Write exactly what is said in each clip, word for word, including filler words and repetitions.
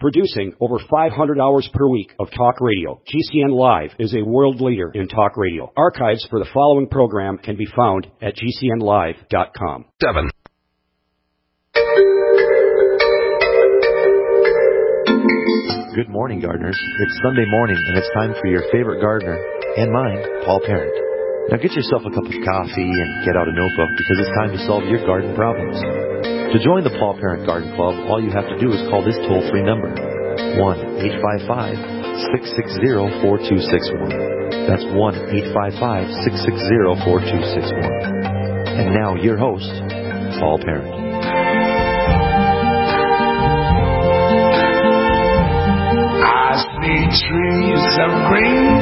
Producing over five hundred hours per week of talk radio, G C N Live is a world leader in talk radio. Archives for the following program can be found at G C N live dot com. Seven. Good morning, gardeners. It's Sunday morning, and it's time for your favorite gardener, and mine, Paul Parent. Now get yourself a cup of coffee and get out a notebook, because it's time to solve your garden problems. To join the Paul Parent Garden Club, all you have to do is call this toll-free number, one eight five five, six six zero, four two six one. That's one eight five five, six six zero, four two six one. And now, your host, Paul Parent. I see trees of green,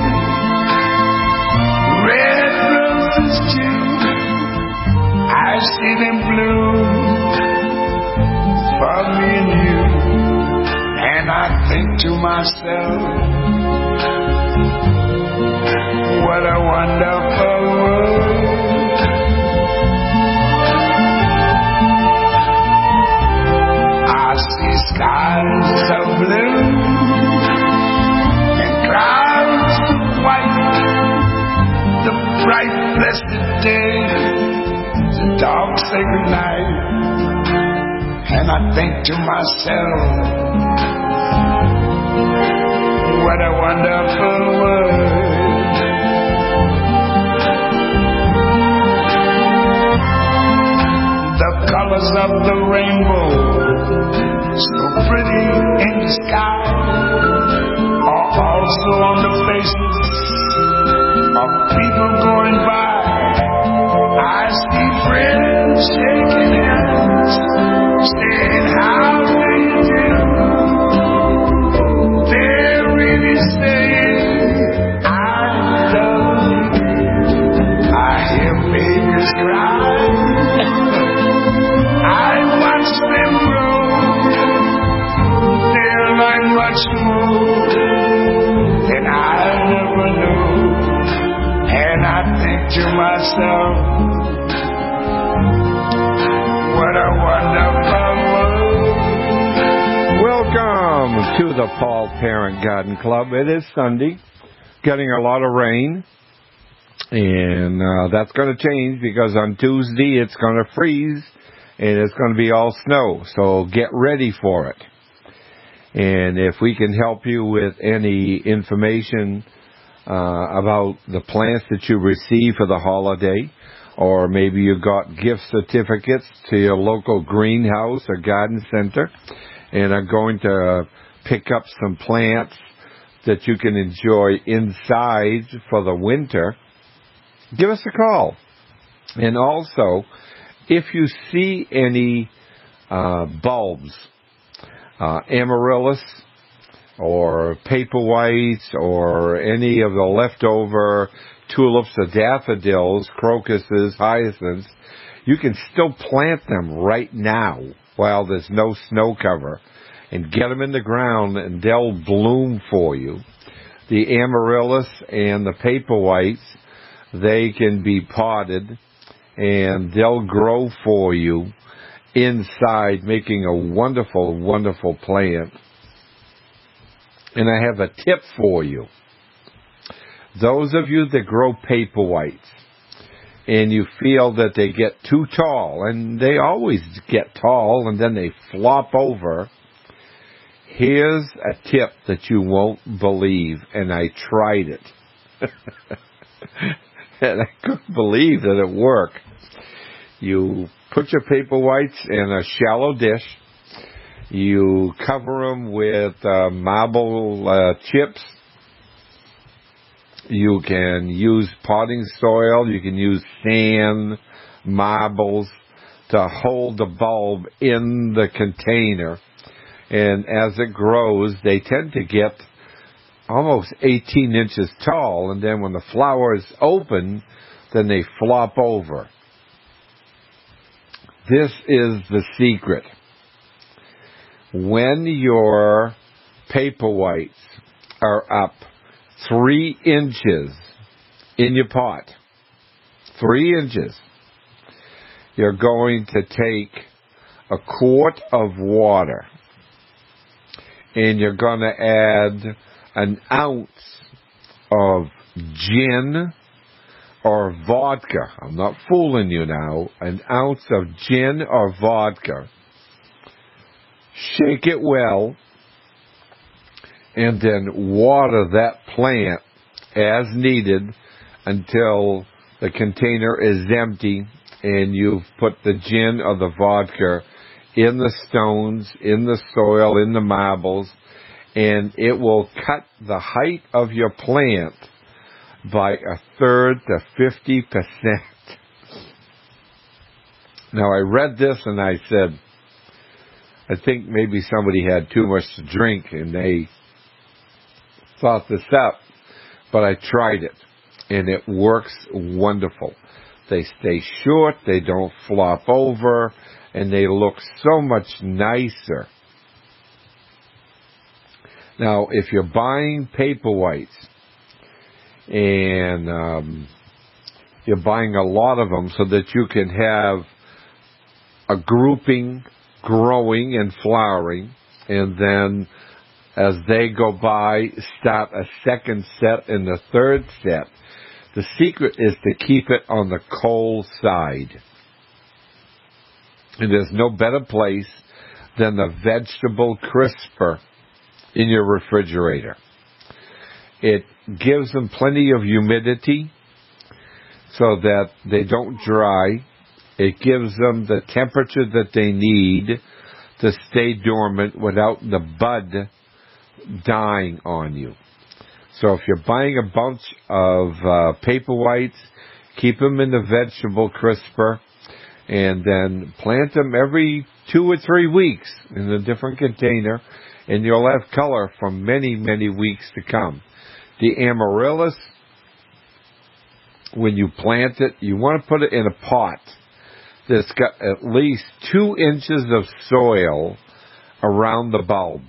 red roses too. I see them bloom for me and you. And I think to myself, what a wonderful world. I see skies of blue, the bright, blessed day, the dark, sacred night. And I think to myself, what a wonderful world. The colors of the rainbow, so pretty in the sky, are also on the faces of people going by. I see friends shaking hands, saying how do you do. They're really saying I love you. I hear babies cry, I watch them grow. They'll learn much more than I never knew. And I think to myself, what a wonderful world. Welcome to the Paul Parent Garden Club. It is Sunday, getting a lot of rain, and uh, that's going to change because on Tuesday it's going to freeze and it's going to be all snow, so get ready for it. And if we can help you with any information Uh, about the plants that you receive for the holiday, or maybe you got gift certificates to your local greenhouse or garden center and are going to pick up some plants that you can enjoy inside for the winter, give us a call. And also, if you see any uh, bulbs, uh, amaryllis, or paper whites, or any of the leftover tulips or daffodils, crocuses, hyacinths, you can still plant them right now while there's no snow cover and get them in the ground and they'll bloom for you. The amaryllis and the paper whites, they can be potted and they'll grow for you inside, making a wonderful, wonderful plant. And I have a tip for you. Those of you that grow paper whites and you feel that they get too tall, and they always get tall and then they flop over, here's a tip that you won't believe, and I tried it. And I couldn't believe that it worked. You put your paper whites in a shallow dish. You cover them with uh, marble uh, chips. You can use potting soil. You can use sand, marbles to hold the bulb in the container. And as it grows, they tend to get almost eighteen inches tall. And then when the flowers open, then they flop over. This is the secret. When your paper whites are up three inches in your pot, three inches, you're going to take a quart of water and you're going to add an ounce of gin or vodka. I'm not fooling you now. An ounce of gin or vodka. Shake it well, and then water that plant as needed until the container is empty and you've put the gin or the vodka in the stones, in the soil, in the marbles, and it will cut the height of your plant by a third to fifty percent. Now, I read this and I said, I think maybe somebody had too much to drink and they thought this up, but I tried it, and it works wonderful. They stay short, they don't flop over, and they look so much nicer. Now, if you're buying Paperwhites, and um, you're buying a lot of them so that you can have a grouping growing and flowering, and then as they go by, start a second set and the third set. The secret is to keep it on the cold side. And there's no better place than the vegetable crisper in your refrigerator. It gives them plenty of humidity so that they don't dry. It gives them the temperature that they need to stay dormant without the bud dying on you. So if you're buying a bunch of uh, Paperwhites, keep them in the vegetable crisper, and then plant them every two or three weeks in a different container, and you'll have color for many, many weeks to come. The amaryllis, when you plant it, you want to put it in a pot that's got at least two inches of soil around the bulb.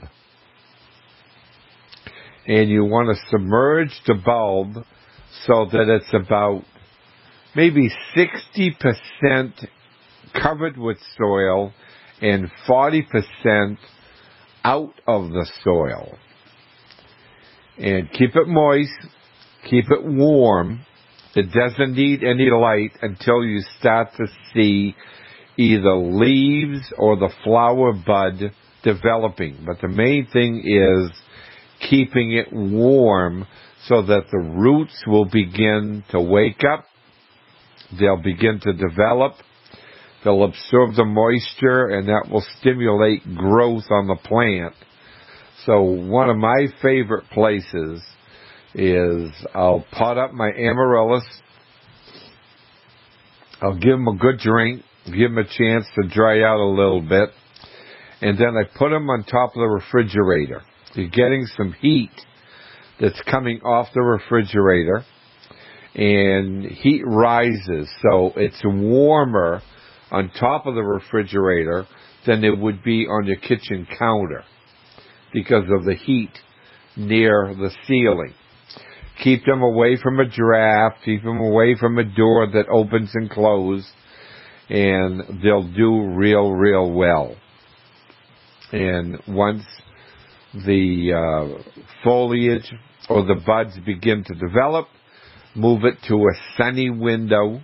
And you want to submerge the bulb so that it's about maybe sixty percent covered with soil and forty percent out of the soil. And keep it moist, keep it warm. It doesn't need any light until you start to see either leaves or the flower bud developing. But the main thing is keeping it warm so that the roots will begin to wake up. They'll begin to develop. They'll absorb the moisture, and that will stimulate growth on the plant. So one of my favorite places is I'll pot up my amaryllis. I'll give them a good drink, give them a chance to dry out a little bit, and then I put them on top of the refrigerator. You're getting some heat that's coming off the refrigerator, and heat rises, so it's warmer on top of the refrigerator than it would be on your kitchen counter because of the heat near the ceiling. Keep them away from a draft, keep them away from a door that opens and closes, and they'll do real, real well. And once the uh, foliage or the buds begin to develop, move it to a sunny window,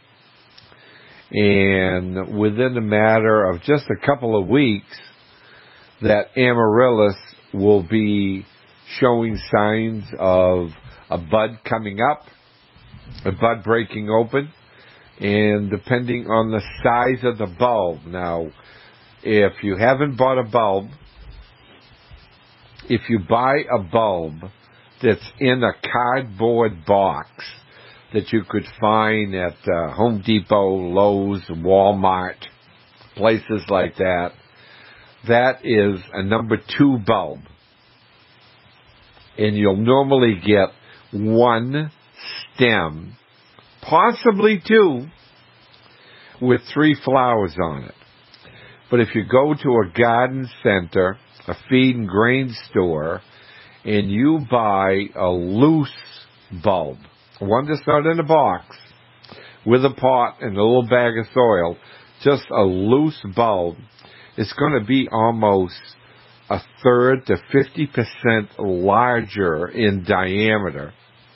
and within a matter of just a couple of weeks, that amaryllis will be showing signs of a bud coming up, a bud breaking open, and depending on the size of the bulb. Now, if you haven't bought a bulb, if you buy a bulb that's in a cardboard box that you could find at uh, Home Depot, Lowe's, Walmart, places like that, that is a number two bulb. And you'll normally get one stem, possibly two, with three flowers on it. But if you go to a garden center, a feed and grain store, and you buy a loose bulb, one that's not in a box, with a pot and a little bag of soil, just a loose bulb, it's going to be almost a third to fifty percent larger in diameter.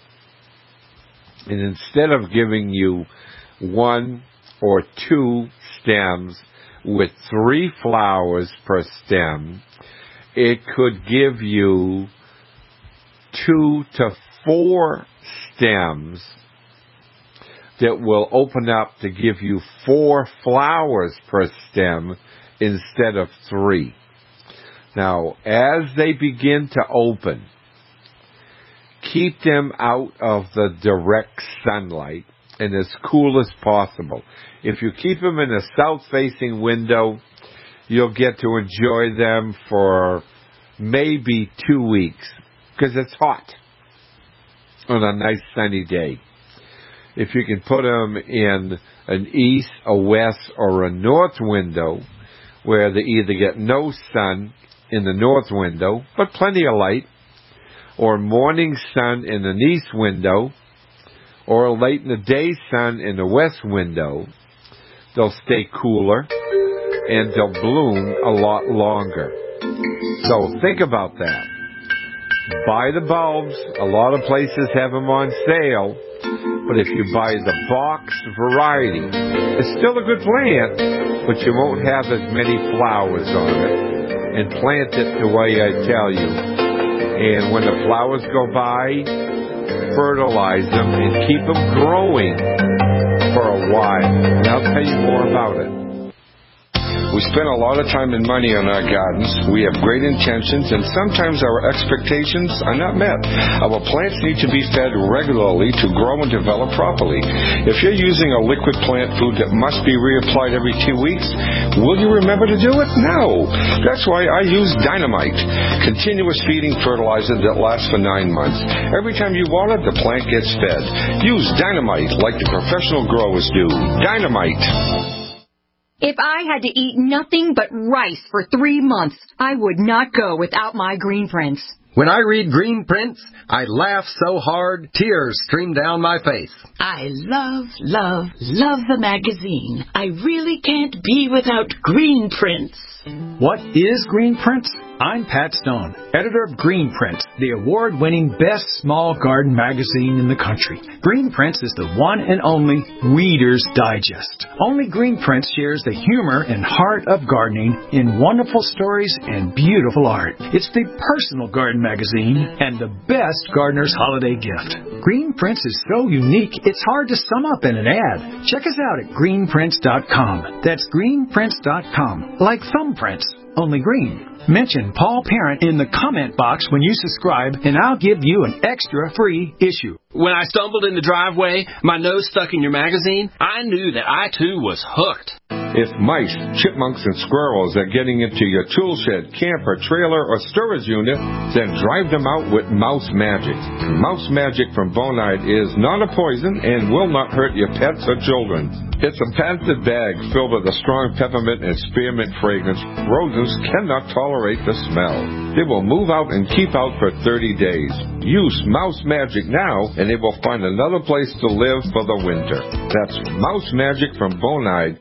And instead of giving you one or two stems with three flowers per stem, it could give you two to four stems that will open up to give you four flowers per stem instead of three. Now, as they begin to open, keep them out of the direct sunlight and as cool as possible. If you keep them in a south-facing window, you'll get to enjoy them for maybe two weeks because it's hot on a nice sunny day. If you can put them in an east, a west, or a north window where they either get no sun in the north window, but plenty of light, or morning sun in an east window, or late in the day sun in the west window, they'll stay cooler and they'll bloom a lot longer. So think about that. Buy the bulbs. A lot of places have them on sale. But if you buy the box variety, it's still a good plant, but you won't have as many flowers on it. And plant it the way I tell you. And when the flowers go by, fertilize them and keep them growing for a while. And I'll tell you more about it. We spend a lot of time and money on our gardens. We have great intentions, and sometimes our expectations are not met. Our plants need to be fed regularly to grow and develop properly. If you're using a liquid plant food that must be reapplied every two weeks, will you remember to do it? No. That's why I use Dynamite, continuous feeding fertilizer that lasts for nine months. Every time you water, the plant gets fed. Use Dynamite like the professional growers do. Dynamite. If I had to eat nothing but rice for three months, I would not go without my Green Prints. When I read Green Prints, I laugh so hard, tears stream down my face. I love, love, love the magazine. I really can't be without Green Prints. What is Green Prints? I'm Pat Stone, editor of Green Prints, the award-winning best small garden magazine in the country. Green Prints is the one and only Reader's Digest. Only Green Prints shares the humor and heart of gardening in wonderful stories and beautiful art. It's the personal garden magazine and the best gardener's holiday gift. Green Prints is so unique, it's hard to sum up in an ad. Check us out at green prints dot com. That's green prints dot com, like thumbprints, only green. Mention Paul Parent in the comment box when you subscribe, and I'll give you an extra free issue. When I stumbled in the driveway, my nose stuck in your magazine, I knew that I, too, was hooked. If mice, chipmunks, and squirrels are getting into your tool shed, camper, trailer, or storage unit, then drive them out with Mouse Magic. Mouse Magic from Bonide is not a poison and will not hurt your pets or children. It's a patented bag filled with a strong peppermint and spearmint fragrance. Rodents cannot tolerate the smell. They will move out and keep out for thirty days. Use Mouse Magic now, and they will find another place to live for the winter. That's Mouse Magic from Bonide.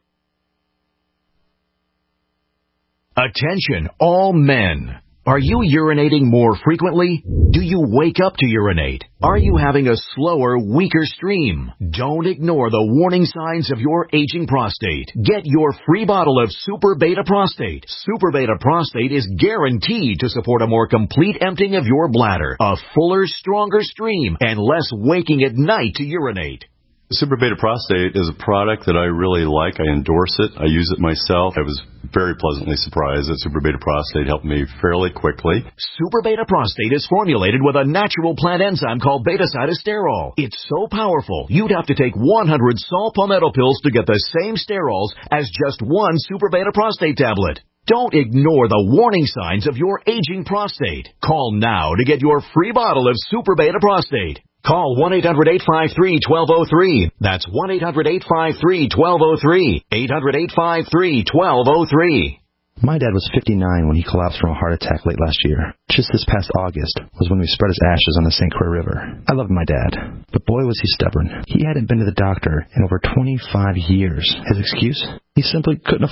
Attention, all men. Are you urinating more frequently? Do you wake up to urinate? Are you having a slower, weaker stream? Don't ignore the warning signs of your aging prostate. Get your free bottle of Super Beta Prostate. Super Beta Prostate is guaranteed to support a more complete emptying of your bladder, a fuller, stronger stream, and less waking at night to urinate. Super Beta Prostate is a product that I really like. I endorse it. I use it myself. I was very pleasantly surprised that Super Beta Prostate helped me fairly quickly. Super Beta Prostate is formulated with a natural plant enzyme called beta-cytosterol. It's so powerful, you'd have to take one hundred saw palmetto pills to get the same sterols as just one Super Beta Prostate tablet. Don't ignore the warning signs of your aging prostate. Call now to get your free bottle of Super Beta Prostate. Call one eight hundred, eight five three, one two zero three. That's one eight hundred, eight five three, one two zero three. eight hundred, eight five three, one two zero three. My dad was fifty-nine when he collapsed from a heart attack late last year. Just this past August was when we spread his ashes on the Saint Croix River. I loved my dad, but boy was he stubborn. He hadn't been to the doctor in over twenty-five years. His excuse? He simply couldn't afford it.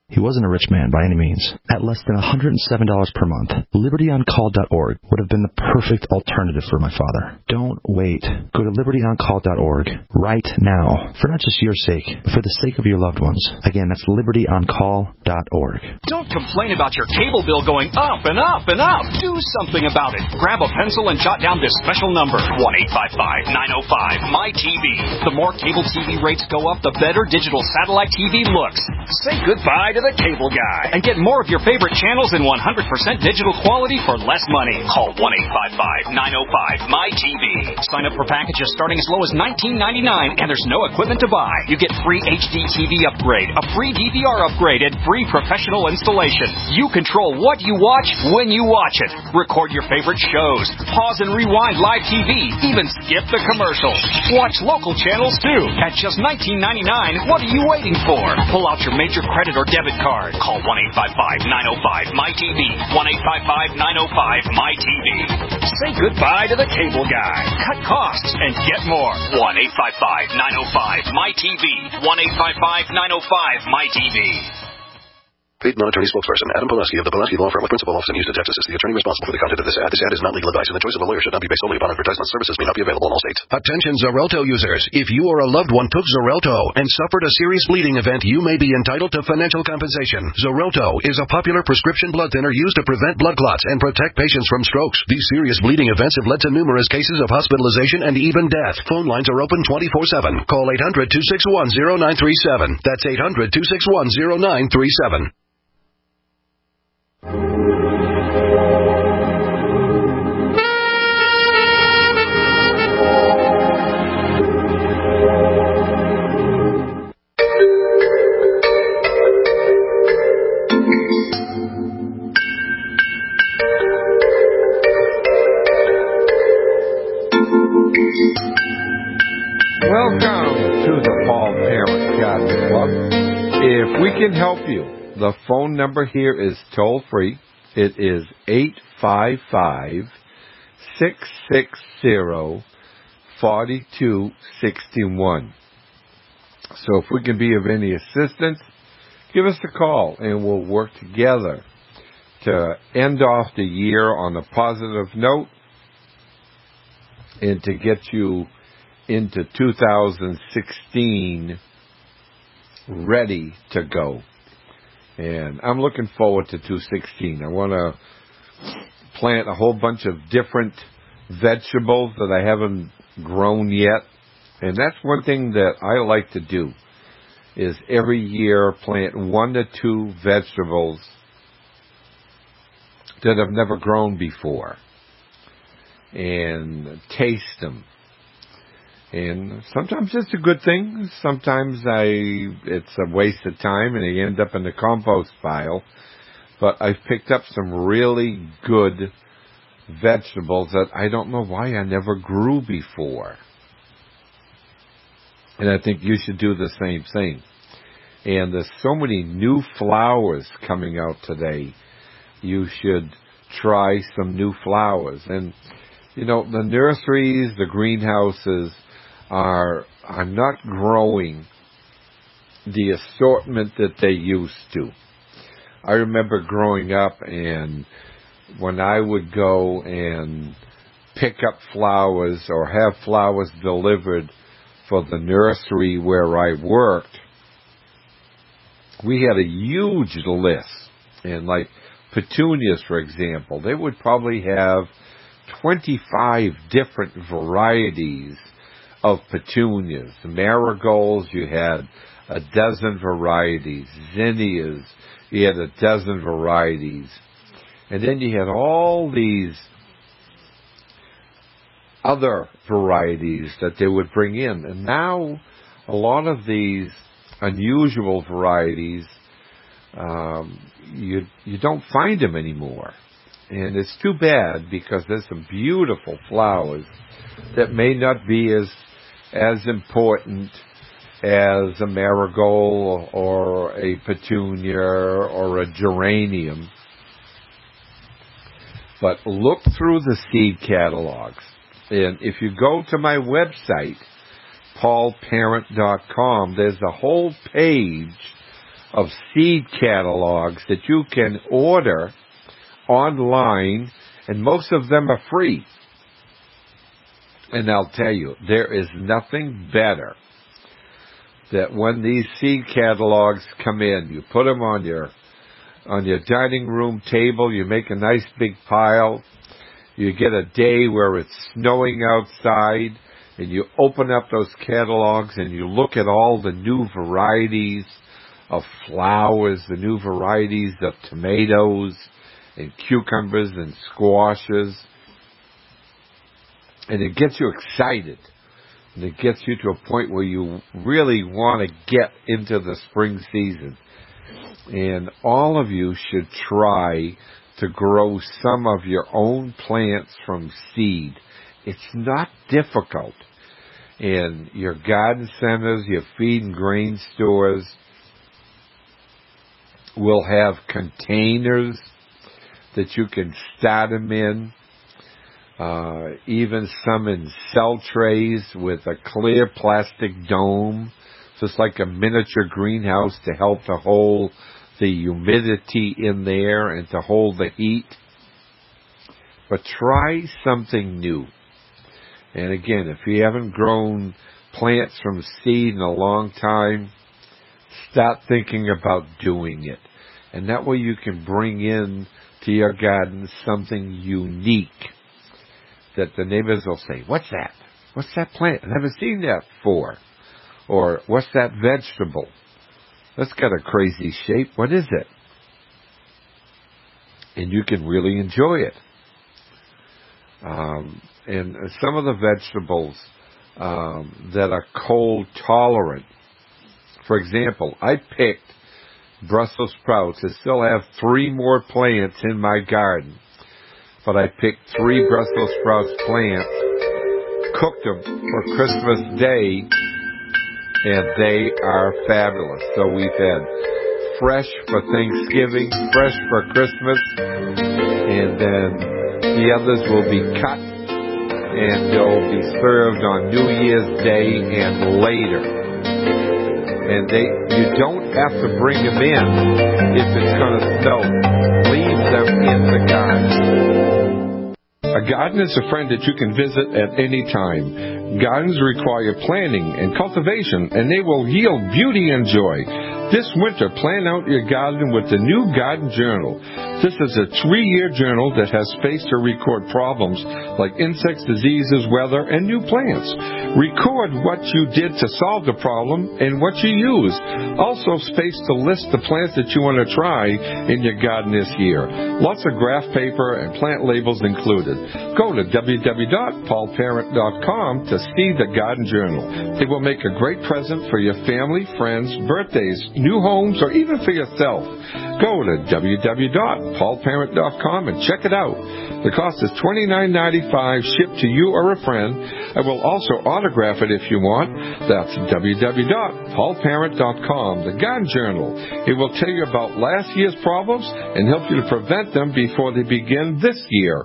He wasn't a rich man by any means. At less than one hundred seven dollars per month, liberty on call dot org would have been the perfect alternative for my father. Don't wait. Go to liberty on call dot org right now, for not just your sake, but for the sake of your loved ones. Again, that's liberty on call dot org. Don't complain about your cable bill going up and up and up. Do something about it. Grab a pencil and jot down this special number, one eight five five, nine oh five, M Y T V. The more cable T V rates go up, the better digital satellite T V looks. Say goodbye to the cable guy and get more of your favorite channels in one hundred percent digital quality for less money. Call one eight five five, nine oh five, M Y T V. Sign up for packages starting as low as nineteen ninety-nine, and there's no equipment to buy. You get free H D T V upgrade, a free D V R upgrade, and free professional installation. You control what you watch when you watch it. Record your favorite shows, pause and rewind live T V, even skip the commercials. Watch local channels too at just nineteen ninety-nine. What are you waiting for? Pull out your major credit or debit card. Call one eight five five, nine oh five, M Y T V. one eight five five, nine oh five, M Y T V. Say goodbye to the cable guy. Cut costs and get more. one eight five five, nine oh five, M Y T V. one eight five five, nine oh five, M Y T V. Paid non-attorney spokesperson Adam Pulaski of the Pulaski Law Firm with principal office in Houston, Texas is the attorney responsible for the content of this ad. This ad is not legal advice, and the choice of a lawyer should not be based solely upon advertisement. Services may not be available in all states. Attention Xarelto users. If you or a loved one took Xarelto and suffered a serious bleeding event, you may be entitled to financial compensation. Xarelto is a popular prescription blood thinner used to prevent blood clots and protect patients from strokes. These serious bleeding events have led to numerous cases of hospitalization and even death. Phone lines are open twenty-four seven. Call eight hundred, two six one, zero nine three seven. That's eight hundred, two six one, zero nine three seven. Welcome to the Paul Parent Garden Club. If we can help you, the phone number here is toll free. It is eight five five, six six zero, four two six one. So if we can be of any assistance, give us a call and we'll work together to end off the year on a positive note and to get you into two thousand sixteen ready to go. And I'm looking forward to two thousand sixteen. I want to plant a whole bunch of different vegetables that I haven't grown yet. And that's one thing that I like to do, is every year plant one to two vegetables that I've never grown before and taste them. And sometimes it's a good thing. Sometimes I it's a waste of time and they end up in the compost pile. But I've picked up some really good vegetables that I don't know why I never grew before. And I think you should do the same thing. And there's so many new flowers coming out today. You should try some new flowers. And, you know, the nurseries, the greenhouses are are not growing the assortment that they used to. I remember growing up, and when I would go and pick up flowers or have flowers delivered for the nursery where I worked, we had a huge list. And like petunias, for example, they would probably have twenty-five different varieties of petunias. Marigolds, you had a dozen varieties. Zinnias, you had a dozen varieties. And then you had all these other varieties that they would bring in. And now a lot of these unusual varieties, um, you you don't find them anymore. And it's too bad, because there's some beautiful flowers that may not be as as important as a marigold or a petunia or a geranium. But look through the seed catalogs. And if you go to my website, paul parent dot com, there's a whole page of seed catalogs that you can order online, and most of them are free. And I'll tell you, there is nothing better that when these seed catalogs come in, you put them on your on your dining room table, you make a nice big pile, you get a day where it's snowing outside, and you open up those catalogs and you look at all the new varieties of flowers, the new varieties of tomatoes and cucumbers and squashes, and it gets you excited. And it gets you to a point where you really want to get into the spring season. And all of you should try to grow some of your own plants from seed. It's not difficult. And your garden centers, your feed and grain stores will have containers that you can start them in. Uh, even some in cell trays with a clear plastic dome, just like a miniature greenhouse to help to hold the humidity in there and to hold the heat. But try something new. And again, if you haven't grown plants from seed in a long time, start thinking about doing it. And that way you can bring in to your garden something unique that the neighbors will say, what's that? What's that plant? I've never seen that before. Or, what's that vegetable? That's got a crazy shape. What is it? And you can really enjoy it. Um, and some of the vegetables um, that are cold tolerant. For example, I picked Brussels sprouts. I still have three more plants in my garden. But I picked three Brussels sprouts plants, cooked them for Christmas Day, and they are fabulous. So we've had fresh for Thanksgiving, fresh for Christmas, and then the others will be cut, and they'll be served on New Year's Day and later. And they, you don't have to bring them in if it's going to snow. Leave them in the garden. A garden is a friend that you can visit at any time. Gardens require planning and cultivation, and they will yield beauty and joy. This winter, plan out your garden with the new Garden Journal. This is a three-year journal that has space to record problems like insects, diseases, weather, and new plants. Record what you did to solve the problem and what you used. Also space to list the plants that you want to try in your garden this year. Lots of graph paper and plant labels included. Go to w w w dot paul parent dot com to see the Garden Journal. It will make a great present for your family, friends, birthdays, new homes, or even for yourself. Go to w w w dot paul parent dot com and check it out. The cost is twenty-nine ninety-five, shipped to you or a friend. I will also autograph it if you want. That's w w w dot paul parent dot com, the Garden Journal. It will tell you about last year's problems and help you to prevent them before they begin this year.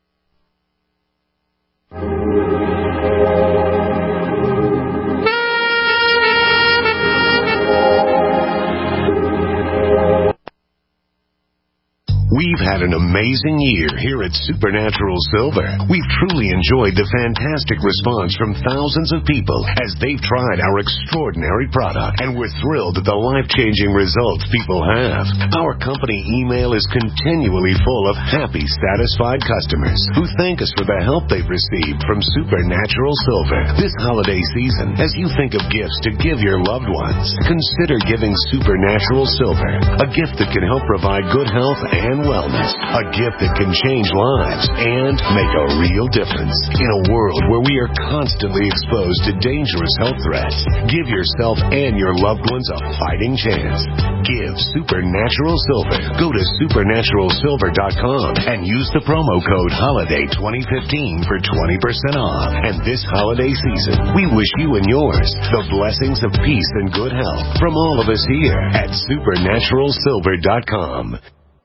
We've had an amazing year here at Supernatural Silver. We've truly enjoyed the fantastic response from thousands of people as they've tried our extraordinary product, and we're thrilled at the life-changing results people have. Our company email is continually full of happy, satisfied customers who thank us for the help they've received from Supernatural Silver. This holiday season, as you think of gifts to give your loved ones, consider giving Supernatural Silver, a gift that can help provide good health and wellness, a gift that can change lives and make a real difference. In a world where we are constantly exposed to dangerous health threats, give yourself and your loved ones a fighting chance. Give Supernatural Silver. Go to supernatural silver dot com and use the promo code HOLIDAY twenty fifteen for twenty percent off. And this holiday season, we wish you and yours the blessings of peace and good health from all of us here at supernatural silver dot com.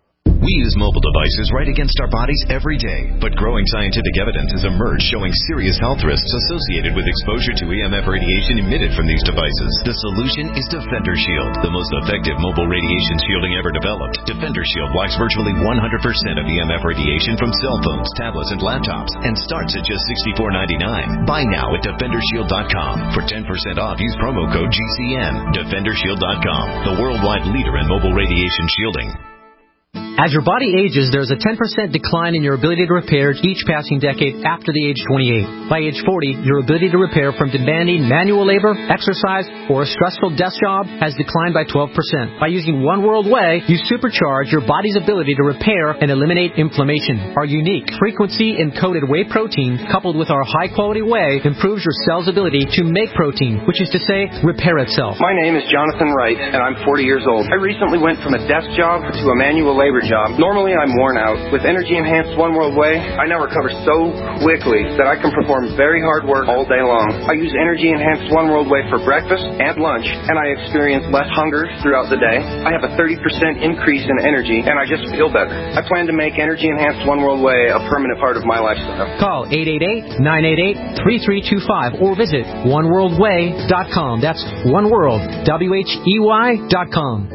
We use mobile devices right against our bodies every day, but growing scientific evidence has emerged showing serious health risks associated with exposure to E M F radiation emitted from these devices. The solution is Defender Shield, the most effective mobile radiation shielding ever developed. Defender Shield blocks virtually one hundred percent of E M F radiation from cell phones, tablets, and laptops, and starts at just sixty-four ninety-nine. Buy now at defender shield dot com. For ten percent off, use promo code G C N. defender shield dot com, the worldwide leader in mobile radiation shielding. As your body ages, there's a ten percent decline in your ability to repair each passing decade after the age twenty-eight. By age forty, your ability to repair from demanding manual labor, exercise, or a stressful desk job has declined by twelve percent. By using One World Whey, you supercharge your body's ability to repair and eliminate inflammation. Our unique frequency-encoded whey protein, coupled with our high-quality whey, improves your cell's ability to make protein, which is to say, repair itself. My name is Jonathan Wright, and I'm forty years old. I recently went from a desk job to a manual labor job. Normally, I'm worn out. With energy-enhanced One World Whey, I now recover so quickly that I can perform very hard work all day long. I use energy-enhanced One World Whey for breakfast and lunch, and I experience less hunger throughout the day. I have a thirty percent increase in energy, and I just feel better. I plan to make energy-enhanced One World Whey a permanent part of my lifestyle. Call eight eight eight, nine eight eight, three three two five or visit one world whey dot com. That's One World, W H E Y dot com.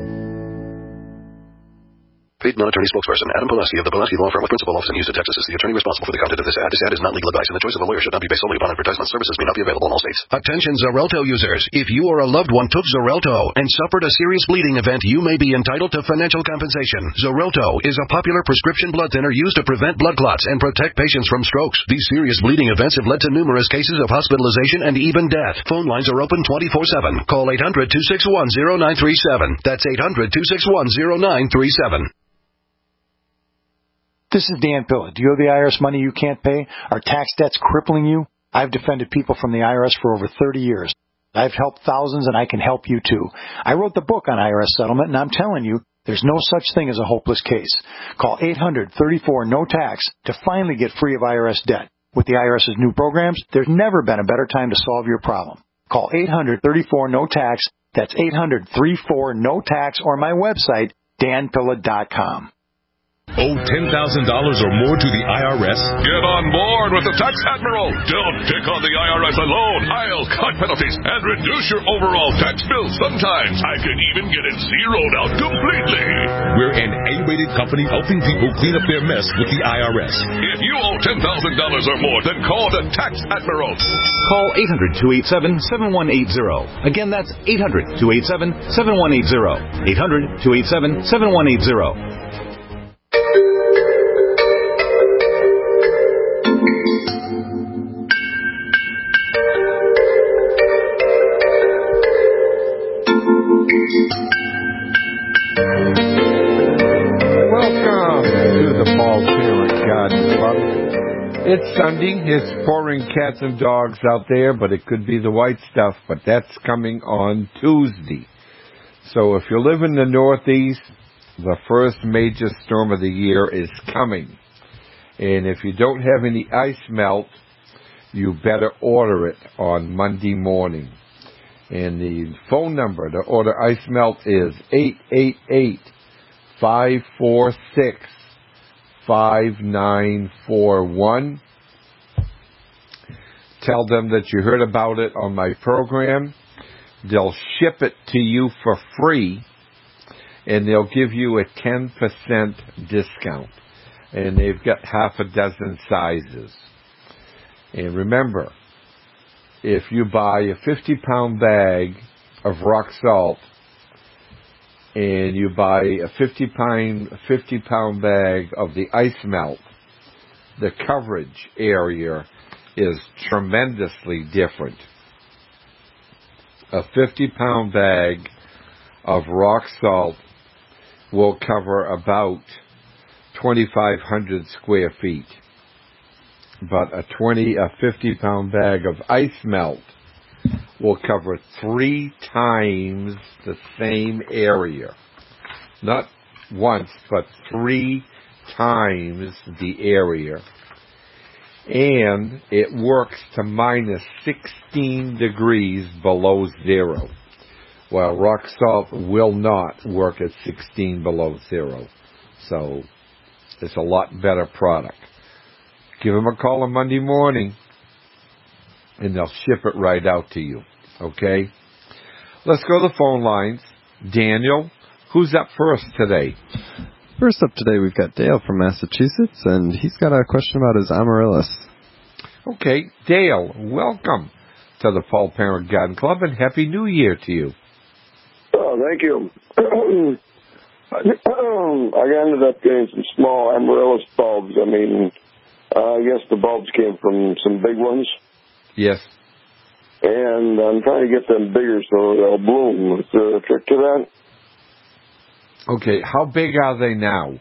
Paid non-attorney spokesperson Adam Pulaski of the Pulaski Law Firm with principal office in Houston, Texas is the attorney responsible for the content of this ad. This ad is not legal advice, and the choice of a lawyer should not be based solely upon advertisement. Services may not be available in all states. Attention Xarelto users. If you or a loved one took Xarelto and suffered a serious bleeding event, you may be entitled to financial compensation. Xarelto is a popular prescription blood thinner used to prevent blood clots and protect patients from strokes. These serious bleeding events have led to numerous cases of hospitalization and even death. Phone lines are open twenty-four seven. Call eight hundred, two six one, zero nine three seven. That's eight hundred, two six one, zero nine three seven. This is Dan Pilla. Do you owe the I R S money you can't pay? Are tax debts crippling you? I've defended people from the I R S for over thirty years. I've helped thousands, and I can help you too. I wrote the book on I R S settlement, and I'm telling you, there's no such thing as a hopeless case. Call eight hundred, thirty-four, no tax to finally get free of I R S debt. With the IRS's new programs, there's never been a better time to solve your problem. Call eight hundred, thirty-four, no tax. That's eight hundred, thirty-four, no tax, or my website, dan pilla dot com. Owe ten thousand dollars or more to the I R S? Get on board with the Tax Admiral. Don't take on the I R S alone. I'll cut penalties and reduce your overall tax bill. Sometimes I can even get it zeroed out completely. We're an A-rated company helping people clean up their mess with the I R S. If you owe ten thousand dollars or more, then call the Tax Admiral. Call eight hundred, two eight seven, seven one eight zero. Again, that's eight hundred, two eight seven, seven one eight zero. eight hundred, two eight seven, seven one eight zero. It's Sunday. It's pouring cats and dogs out there, but it could be the white stuff, but that's coming on Tuesday. So if you live in the Northeast, the first major storm of the year is coming. And if you don't have any ice melt, you better order it on Monday morning. And the phone number to order ice melt is eight eight eight, five four six, five nine four one. Tell them that you heard about it on my program. They'll ship it to you for free, and they'll give you a ten percent discount. And they've got half a dozen sizes. And remember, if you buy a fifty pound bag of rock salt and you buy a fifty pound bag of the ice melt, the coverage area is tremendously different. A fifty pound bag of rock salt will cover about twenty-five hundred square feet. But a twenty, a fifty pound bag of ice melt will cover three times the same area. Not once, but three times the area. And it works to minus sixteen degrees below zero, while rock salt will not work at sixteen below zero. So It's a lot better product. Give them a call on Monday morning, and they'll ship it right out to you. Okay? Let's go to the phone lines. Daniel, who's up first today? First up today, we've got Dale from Massachusetts, and he's got a question about his amaryllis. Okay, Dale, welcome to the Paul Parent Garden Club, and Happy New Year to you. Oh, thank you. I ended up getting some small amaryllis bulbs. I mean, uh, I guess the bulbs came from some big ones. Yes. And I'm trying to get them bigger so they'll bloom. Is there a trick to that? Okay, how big are they now?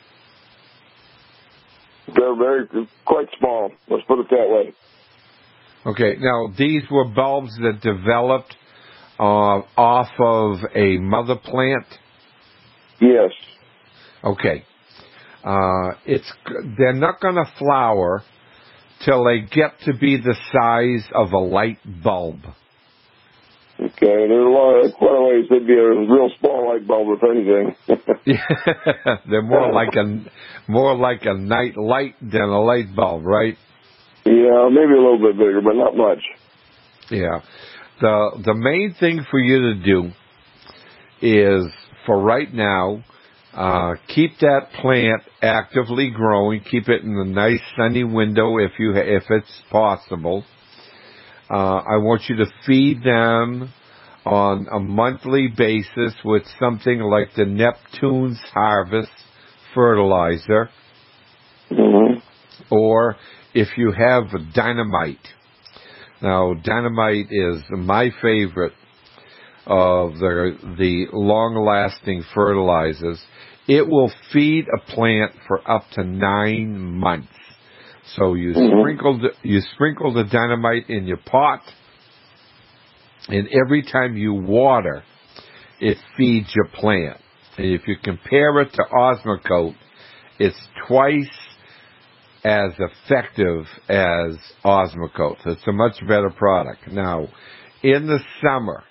They're very, quite small. Let's put it that way. Okay, now these were bulbs that developed uh, off of a mother plant? Yes. Okay. Uh, it's they're not going to flower till they get to be the size of a light bulb. Okay, there's a lot of, quite a ways they'd be a real small light bulb, if anything. They're more like a more like a night light than a light bulb, right? Yeah, maybe a little bit bigger, but not much. Yeah. The the main thing for you to do is, for right now, uh, keep that plant actively growing. Keep it in a nice sunny window if you if it's possible. Uh, I want you to feed them on a monthly basis with something like the Neptune's Harvest fertilizer, mm-hmm. or if you have Dynamite. Now, Dynamite is my favorite of the the long-lasting fertilizers. It will feed a plant for up to nine months. So you mm-hmm. sprinkle the, you sprinkle the Dynamite in your pot, and every time you water, it feeds your plant. And if you compare it to Osmocote, it's twice as effective as Osmocote. It's a much better product. Now, in the summer,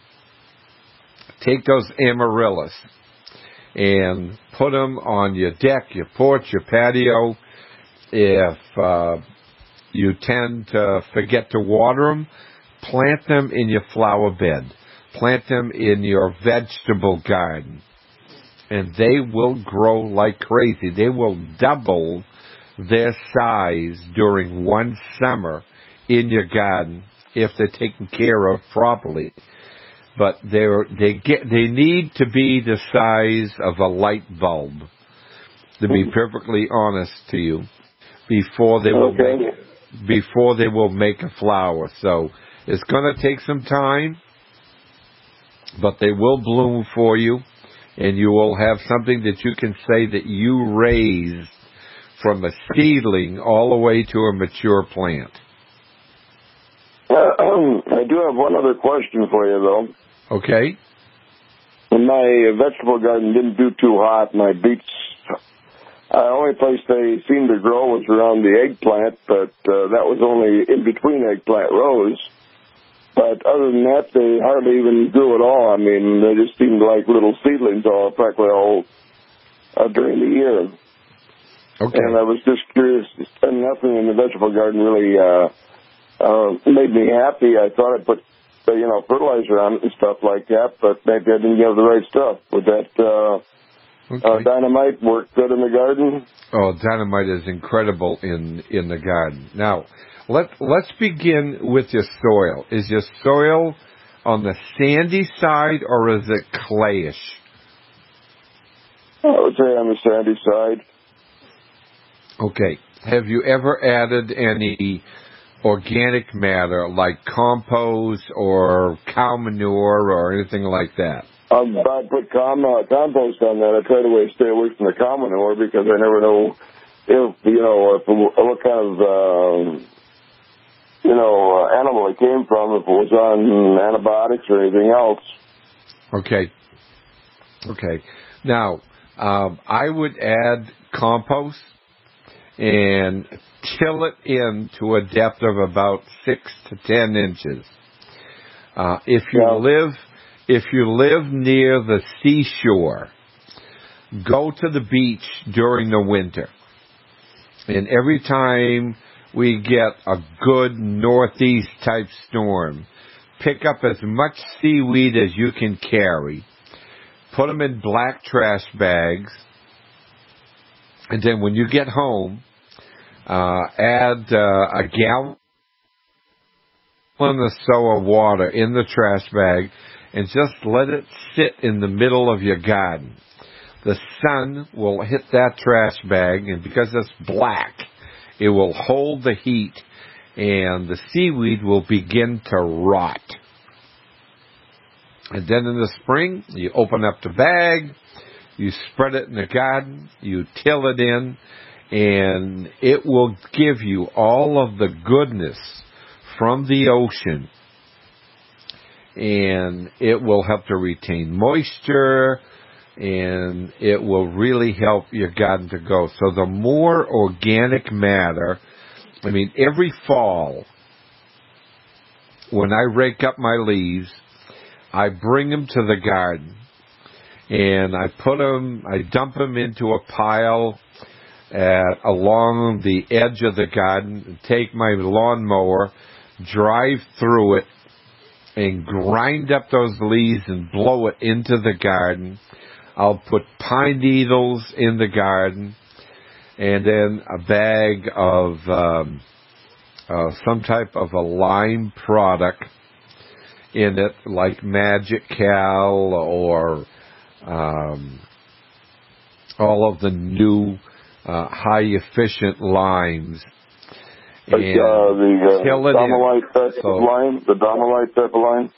take those amaryllis and put them on your deck, your porch, your patio. If uh, you tend to forget to water them, plant them in your flower bed. Plant them in your vegetable garden. And they will grow like crazy. They will double their size during one summer in your garden if they're taken care of properly. But they're, they get they need to be the size of a light bulb, to be perfectly honest to you, before they will okay. make before they will make a flower. So it's going to take some time, but they will bloom for you, and you will have something that you can say that you raised from a seedling all the way to a mature plant. Uh, um, I do have one other question for you, though. Okay. When my vegetable garden didn't do too hot, my beets, the uh, only place they seemed to grow was around the eggplant, but uh, that was only in between eggplant rows. But other than that, they hardly even grew at all. I mean, they just seemed like little seedlings all practically all uh, during the year. Okay. And I was just curious. And nothing in the vegetable garden really uh, uh, made me happy. I thought I put, uh, you know, fertilizer on it and stuff like that, but maybe I didn't have the right stuff. Would that uh, okay. uh, Dynamite work good in the garden? Oh, Dynamite is incredible in in the garden. Now, let let's begin with your soil. Is your soil on the sandy side or is it clayish? I would say on the sandy side. Okay. Have you ever added any organic matter like compost or cow manure or anything like that? Um, I put com- uh, compost on that. I try to stay away from the cow manure because I never know if, you know, if, what kind of, uh, you know, uh, animal it came from, if it was on antibiotics or anything else. Okay. Okay. Now, um, I would add compost and till it in to a depth of about six to ten inches. Uh, if you yeah. live, if you live near the seashore, go to the beach during the winter. And every time we get a good northeast type storm, pick up as much seaweed as you can carry, put them in black trash bags, and then when you get home, uh, add uh, a gallon or so of water in the trash bag and just let it sit in the middle of your garden. The sun will hit that trash bag, and because it's black, it will hold the heat, and the seaweed will begin to rot. And then in the spring, you open up the bag, you spread it in the garden, you till it in, and it will give you all of the goodness from the ocean, and it will help to retain moisture, and it will really help your garden to go. So the more organic matter, I mean, every fall, when I rake up my leaves, I bring them to the garden, and I put them, I dump them into a pile at, along the edge of the garden, take my lawnmower, drive through it, and grind up those leaves and blow it into the garden. I'll put pine needles in the garden, and then a bag of um, uh, some type of a lime product in it, like Magic Cal or um, all of the new uh, high-efficient limes. Like And uh, the uh, till it Domolite type So- of lime, the Domolite type of lime.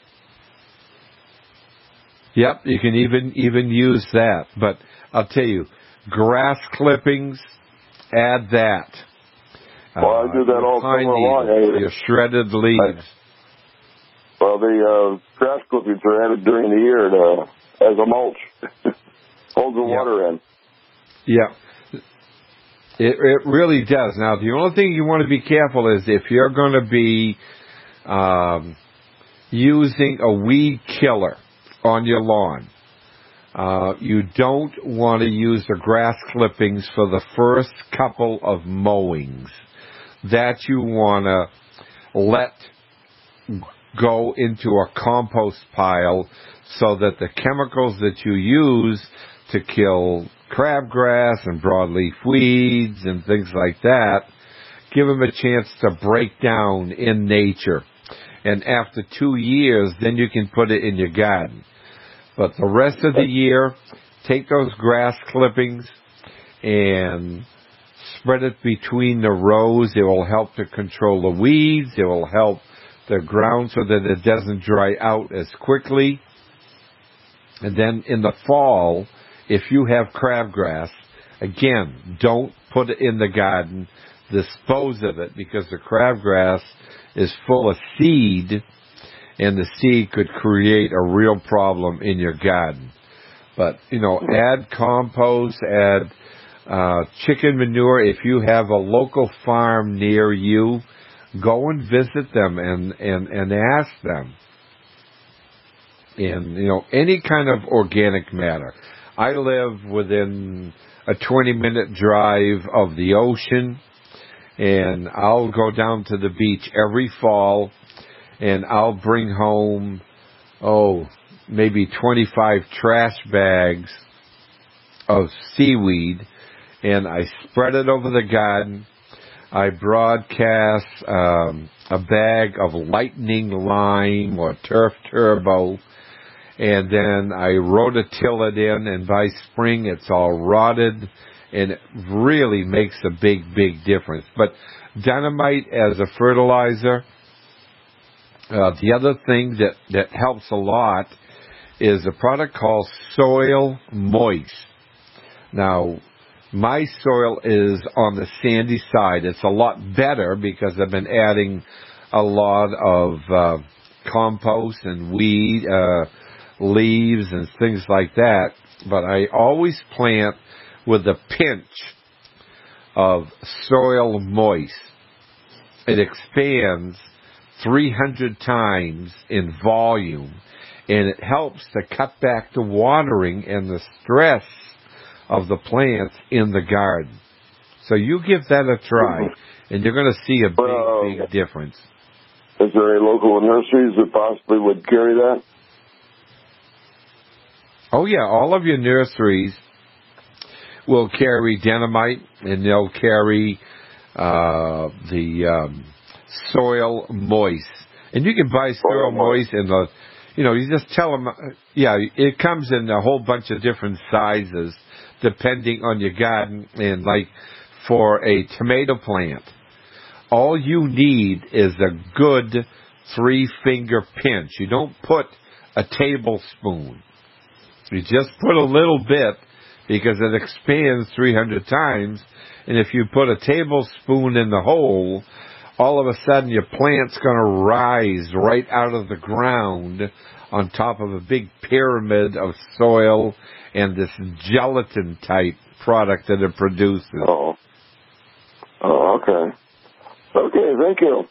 Yep, you can even even use that. But I'll tell you, grass clippings, add that. Well, I do that your all pine summer long. needles, I- your shredded leaves. Well, the uh, grass clippings are added during the year to, as a mulch. Holds the water in. Yeah. It it really does. Now, the only thing you want to be careful is if you're going to be um, using a weed killer on your lawn, uh, you don't want to use the grass clippings for the first couple of mowings. That you want to let go into a compost pile so that the chemicals that you use to kill crabgrass and broadleaf weeds and things like that, give them a chance to break down in nature. And after two years, then you can put it in your garden. But the rest of the year, take those grass clippings and spread it between the rows. It will help to control the weeds. It will help the ground so that it doesn't dry out as quickly. And then in the fall, if you have crabgrass, again, don't put it in the garden. Dispose of it, because the crabgrass is full of seed, and the seed could create a real problem in your garden. But, you know, add compost, add uh, chicken manure. If you have a local farm near you, go and visit them and, and, and ask them. And, you know, any kind of organic matter. I live within a twenty-minute drive of the ocean, and I'll go down to the beach every fall, and I'll bring home, oh, maybe twenty-five trash bags of seaweed, and I spread it over the garden. I broadcast um, a bag of lightning lime or turf turbo, and then I rototill it in, and by spring it's all rotted, and it really makes a big, big difference. But dynamite as a fertilizer, uh, the other thing that, that helps a lot is a product called Soil Moist. Now, my soil is on the sandy side. It's a lot better because I've been adding a lot of uh, compost and weed, uh, leaves and things like that. But I always plant with a pinch of Soil Moist. It expands three hundred times in volume, and it helps to cut back the watering and the stress of the plants in the garden. So you give that a try, and you're going to see a big, well, big difference. Is there any local nurseries that possibly would carry that? Oh, yeah, all of your nurseries will carry Dynamite, and they'll carry uh, the um, Soil Moist. And you can buy Soil Moist in the, you know, you just tell them, uh, yeah, it comes in a whole bunch of different sizes depending on your garden. And like for a tomato plant, all you need is a good three-finger pinch. You don't put a tablespoon. You just put a little bit because it expands three hundred times. And if you put a tablespoon in the hole, all of a sudden your plant's going to rise right out of the ground on top of a big pyramid of soil and this gelatin-type product that it produces. Oh, oh okay. Okay, thank you.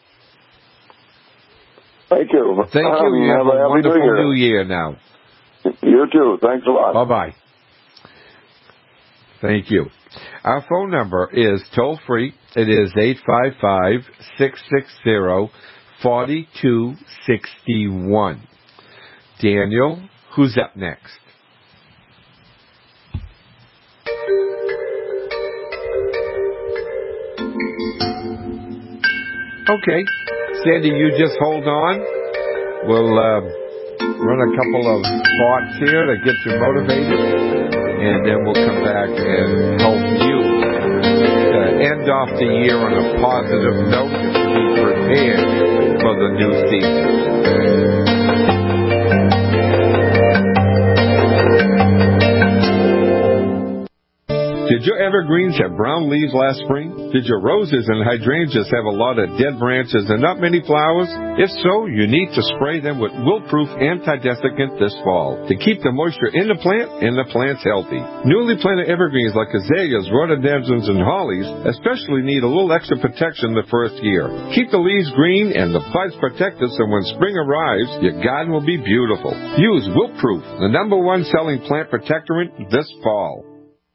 Thank you. Thank you. Um, You have, have a wonderful year. new year now. You too. Thanks a lot. Bye-bye. Thank you. Our phone number is toll-free. It is eight five five, six six zero, four two six one. Daniel, who's up next? Okay. Sandy, you just hold on. We'll uh, run a couple of spots here to get you motivated, and then we'll come back and help you to end off the year on a positive note to be prepared for the new season. Did your evergreens have brown leaves last spring? Did your roses and hydrangeas have a lot of dead branches and not many flowers? If so, you need to spray them with Wilt-Proof Anti-Desiccant this fall to keep the moisture in the plant and the plants healthy. Newly planted evergreens like azaleas, rhododendrons, and hollies especially need a little extra protection the first year. Keep the leaves green and the buds protected so when spring arrives, your garden will be beautiful. Use Wilt-Proof, the number one selling plant protectorant this fall.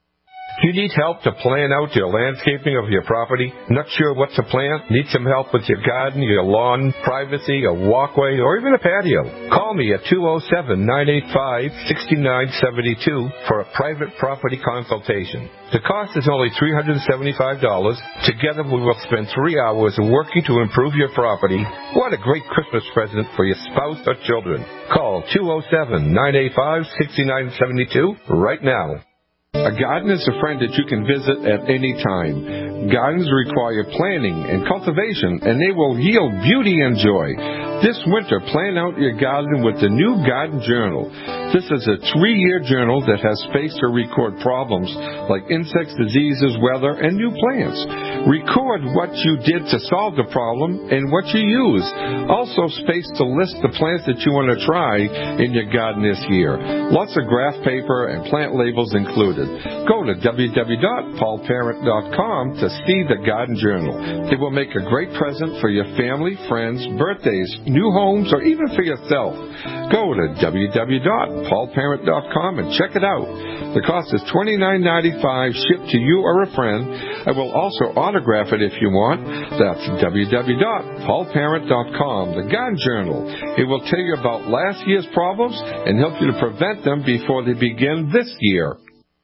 You need help to plan out your landscaping of your property? Not sure what to plant? Need some help with your garden, your lawn, privacy, a walkway, or even a patio? Call me at two oh seven, nine eight five, six nine seven two for a private property consultation. The cost is only three hundred seventy-five dollars. Together we will spend three hours working to improve your property. What a great Christmas present for your spouse or children. Call two oh seven, nine eight five, six nine seven two right now. A garden is a friend that you can visit at any time. Gardens require planning and cultivation, and they will yield beauty and joy. This winter, plan out your garden with the new Garden Journal. This is a three-year journal that has space to record problems like insects, diseases, weather, and new plants. Record what you did to solve the problem and what you used. Also space to list the plants that you want to try in your garden this year. Lots of graph paper and plant labels included. Go to w w w dot paul parent dot com to see the Garden Journal. It will make a great present for your family, friends, birthdays, new homes, or even for yourself. Go to w w w dot paul parent dot com and check it out. The cost is twenty-nine ninety-five shipped to you or a friend. I will also autograph it if you want. That's w w w dot paul parent dot com, the Garden Journal. It will tell you about last year's problems and help you to prevent them before they begin this year.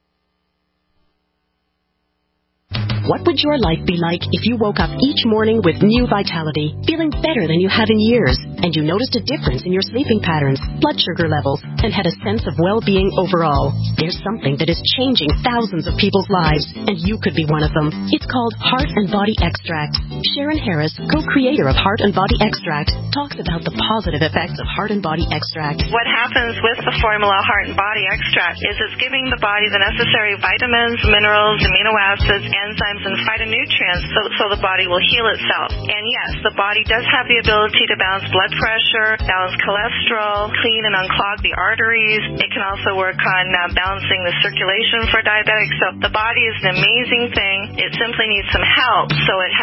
What would your life be like if you woke up each morning with new vitality, feeling better than you have in years, and you noticed a difference in your sleeping patterns, blood sugar levels, and had a sense of well-being overall? There's something that is changing thousands of people's lives, and you could be one of them. It's called Heart and Body Extract. Sharon Harris, co-creator of Heart and Body Extract, talks about the positive effects of Heart and Body Extract. What happens with the formula Heart and Body Extract is it's giving the body the necessary vitamins, minerals, amino acids, enzymes, and phytonutrients so, so the body will heal itself. And yes, the body does have the ability to balance blood pressure, balance cholesterol, clean and unclog the arteries. It can also work on uh, balancing the circulation for diabetics. So the body is an amazing thing. It simply needs some help. So it has the tools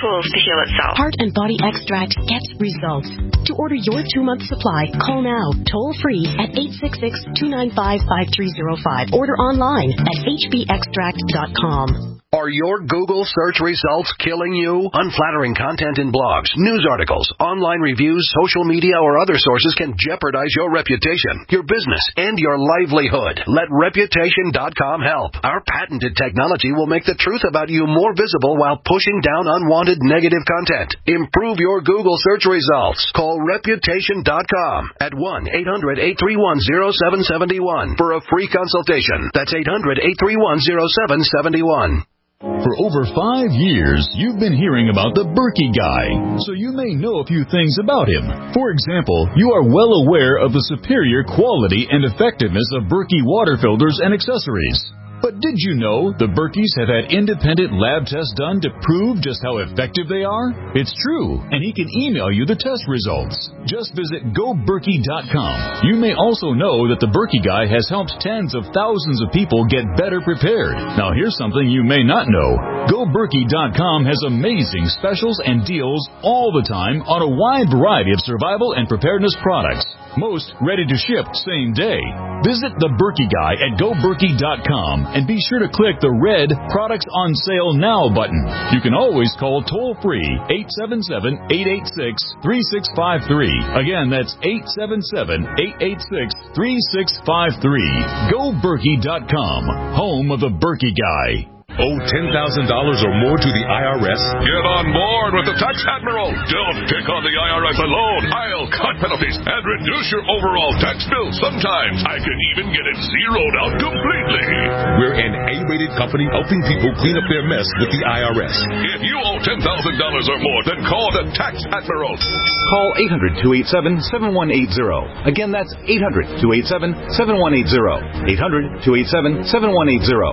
tools to heal itself. Heart and Body Extract gets results. To order your two-month supply, call now, toll-free at eight six six, two nine five, five three zero five. Order online at h b extract dot com. Are your Google search results killing you? Unflattering content in blogs, news articles, online reviews, social media, or other sources can jeopardize your reputation, your business, and your livelihood. Let Reputation dot com help. Our patented technology will make the truth about you more visible while pushing down unwanted negative content. Improve your Google search results. Call Reputation dot com at one eight hundred, eight three one, zero seven seven one for a free consultation. That's eight hundred, eight three one, zero seven seven one. For over five years, you've been hearing about the Berkey Guy, so you may know a few things about him. For example, you are well aware of the superior quality and effectiveness of Berkey water filters and accessories. But did you know the Berkeys have had independent lab tests done to prove just how effective they are? It's true, and he can email you the test results. Just visit go berkey dot com. You may also know that the Berkey Guy has helped tens of thousands of people get better prepared. Now here's something you may not know. go berkey dot com has amazing specials and deals all the time on a wide variety of survival and preparedness products. Most ready to ship same day. Visit the Berkey Guy at go berkey dot com and be sure to click the red Products on Sale Now button. You can always call toll-free eight seven seven, eight eight six, three six five three. Again, that's eight seven seven, eight eight six, three six five three. go berkey dot com, home of the Berkey Guy. Owe ten thousand dollars or more to the I R S? Get on board with the Tax Admiral. Don't pick on the I R S alone. I'll cut penalties and reduce your overall tax bill. Sometimes I can even get it zeroed out completely. We're an A-rated company helping people clean up their mess with the I R S. If you owe ten thousand dollars or more, then call the Tax Admiral. Call eight hundred, two eight seven, seven one eight zero. Again, that's eight hundred, two eight seven, seven one eight zero. eight hundred, two eight seven, seven one eight zero.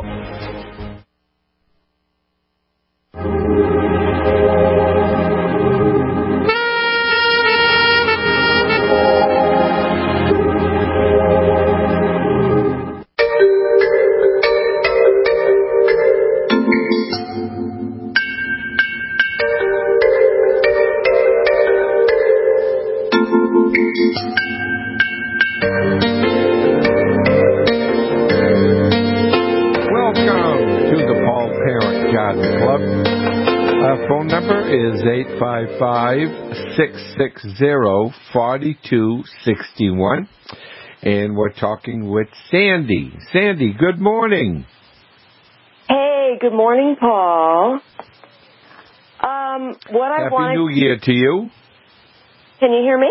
eight five five, six six zero, four two six one. And we're talking with Sandy. Sandy, good morning. Hey, good morning, Paul. Um, what I Happy wanted... New Year to you. Can you hear me?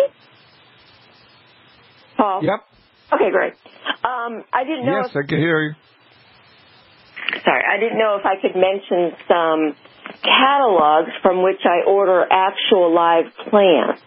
Paul? Yep. Okay, great. Um, I didn't know... Yes, if... I can hear you. Sorry, I didn't know if I could mention some catalogs from which I order actual live plants.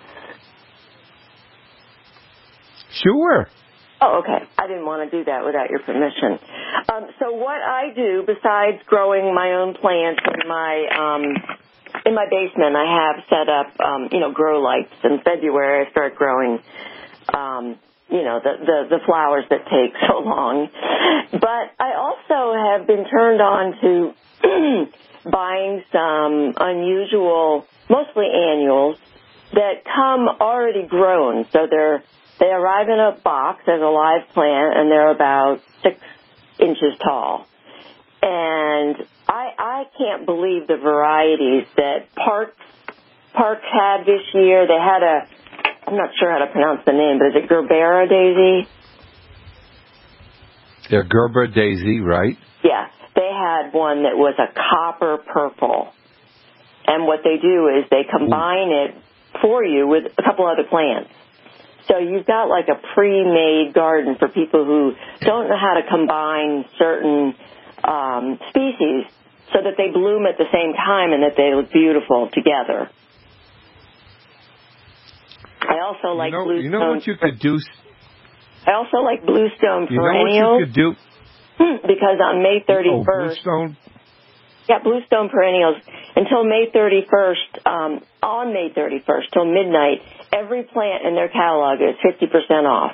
Sure. Oh, okay. I didn't want to do that without your permission. Um, so what I do, besides growing my own plants in my um, in my basement, I have set up, um, you know, grow lights. In February, I start growing, um, you know, the, the, the flowers that take so long. But I also have been turned on to buying some unusual, mostly annuals, that come already grown. So they're they arrive in a box as a live plant, and they're about six inches tall. And I I can't believe the varieties that Parks Parks had this year. They had a, I'm not sure how to pronounce the name, but is it Gerbera daisy? They're Gerber daisy, right? Yeah. They had one that was a copper purple. And what they do is they combine it for you with a couple other plants. So you've got like a pre-made garden for people who don't know how to combine certain um, species so that they bloom at the same time and that they look beautiful together. I also like you know, bluestone. You know what you could do? I also like bluestone you know perennials. What you could do? Because on May thirty-first... Oh, bluestone? Yeah, bluestone perennials. Until May thirty-first, um, on May thirty-first, till midnight, every plant in their catalog is fifty percent off.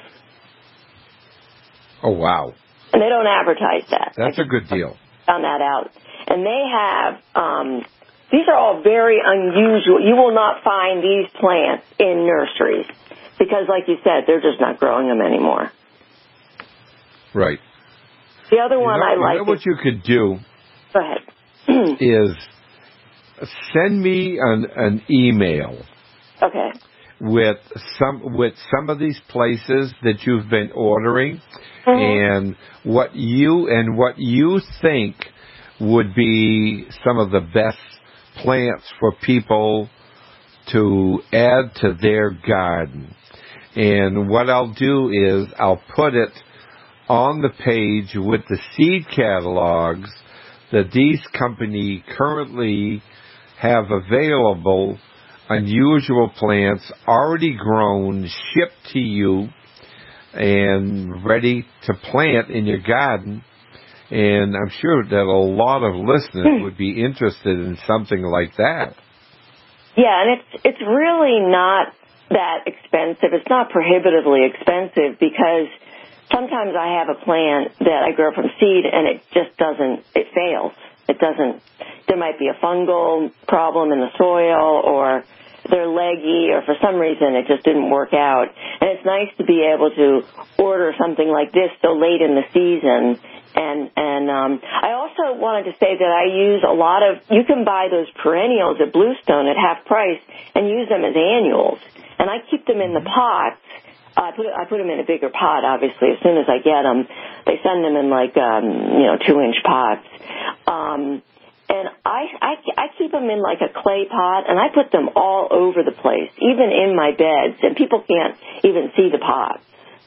Oh, wow. And they don't advertise that. That's a good deal. Found that out. And they have um, these are all very unusual. You will not find these plants in nurseries because, like you said, they're just not growing them anymore. Right. The other one you know, I like. You know what is, you could do? Go ahead. is send me an, an email. Okay. With some with some of these places that you've been ordering, mm-hmm. and what you and what you think would be some of the best plants for people to add to their garden. And what I'll do is I'll put it on the page with the seed catalogs that these companies currently have available, unusual plants already grown, shipped to you, and ready to plant in your garden. And I'm sure that a lot of listeners would be interested in something like that. Yeah, and it's it's really not that expensive. It's not prohibitively expensive because sometimes I have a plant that I grow from seed and it just doesn't, it fails. It doesn't, there might be a fungal problem in the soil or they're leggy or for some reason it just didn't work out. And it's nice to be able to order something like this so late in the season. And, and um, I also wanted to say that I use a lot of, you can buy those perennials at Bluestone at half price and use them as annuals. And I keep them in the pots. I put I put them in a bigger pot, obviously, as soon as I get them. They send them in like, um, you know, two-inch pots. Um, and I, I, I keep them in like a clay pot, and I put them all over the place, even in my beds, and people can't even see the pots.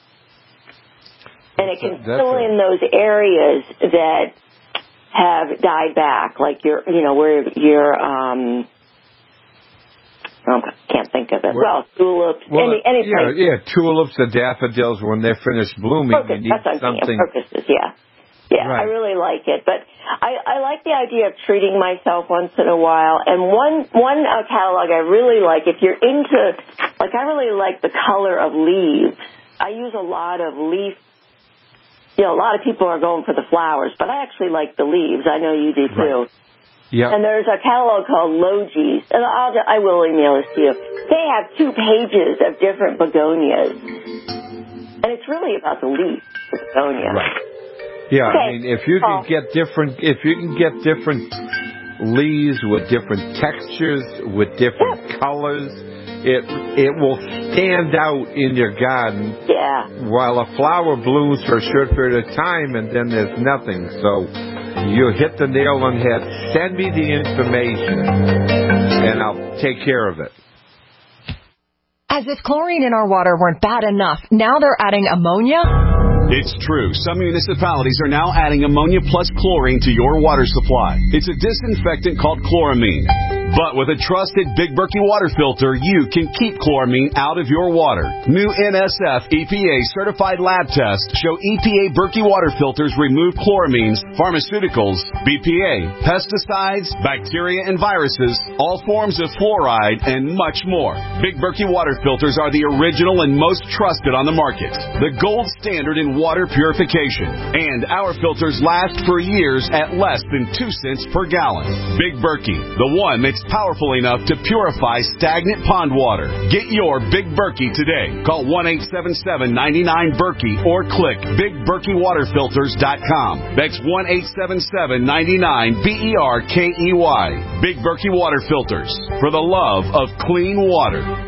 And it can fill in those areas that have died back, like your, you know, where your, um, oh, can't think of it. Where, well, tulips, well, any, any yeah, yeah, tulips and daffodils when they're finished blooming. Crocus, you need that's something. Crocuses, yeah. Yeah, right. I really like it. But I, I like the idea of treating myself once in a while. And one, one uh, catalog I really like, if you're into, like I really like the color of leaves. I use a lot of leaf. You know, a lot of people are going for the flowers, but I actually like the leaves. I know you do too. Right. Yeah. And there's a catalog called Logis, and I'll, I will email this to you. They have two pages of different begonias, and it's really about the leaf, the begonia. Right. Yeah, okay. I mean, if you can oh. get different, if you can get different leaves with different textures, with different yeah. colors, it it will stand out in your garden. Yeah. While a flower blooms for a short period of time, and then there's nothing. So you hit the nail on the head. Send me the information, and I'll take care of it. As if chlorine in our water weren't bad enough, now they're adding ammonia? It's true. Some municipalities are now adding ammonia plus chlorine to your water supply. It's a disinfectant called chloramine. But with a trusted Big Berkey water filter, you can keep chloramine out of your water. New N S F E P A certified lab tests show E P A Berkey water filters remove chloramines, pharmaceuticals, B P A, pesticides, bacteria and viruses, all forms of fluoride, and much more. Big Berkey water filters are the original and most trusted on the market. The gold standard in water purification. And our filters last for years at less than two cents per gallon. Big Berkey, the one that's powerful enough to purify stagnant pond water. Get your Big Berkey today. Call one eight seven seven, nine nine, Berkey or click big berkey water filters dot com. That's one eight seven seven, nine nine, B E R K E Y. Big Berkey Water Filters, for the love of clean water.